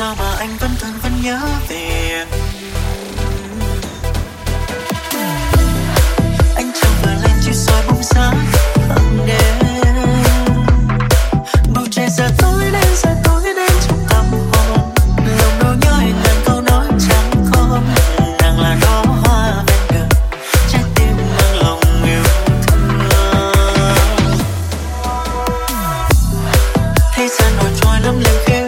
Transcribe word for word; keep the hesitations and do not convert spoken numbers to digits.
sao mà anh vẫn thương vẫn nhớ về. Anh trăng vừa lên chiếu soi bóng dáng hàng đêm, bầu trời giờ tối đến giờ tối đến trong tâm hồn, lòng nỗi nhớ hình ngàn câu nói chẳng còn. Nàng là đó hoa ven đường, trái tim mang lòng yêu thương. Thế gian nổi trôi lắm lên khẽ